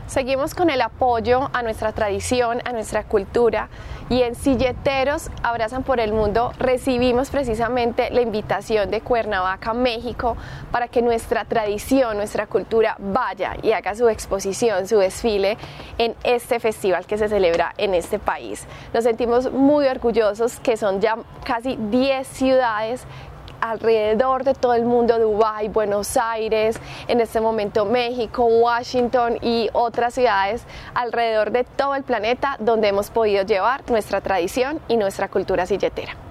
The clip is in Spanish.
Seguimos con el apoyo a nuestra tradición, a nuestra cultura, y en Silleteros Abrazan por el Mundo recibimos precisamente la invitación de Cuernavaca, México, para que nuestra tradición, nuestra cultura vaya y haga su exposición, su desfile en este festival que se celebra en este país. Nos sentimos muy orgullosos que son ya casi 10 ciudades alrededor de todo el mundo, Dubái, Buenos Aires, en este momento México, Washington y otras ciudades alrededor de todo el planeta donde hemos podido llevar nuestra tradición y nuestra cultura silletera.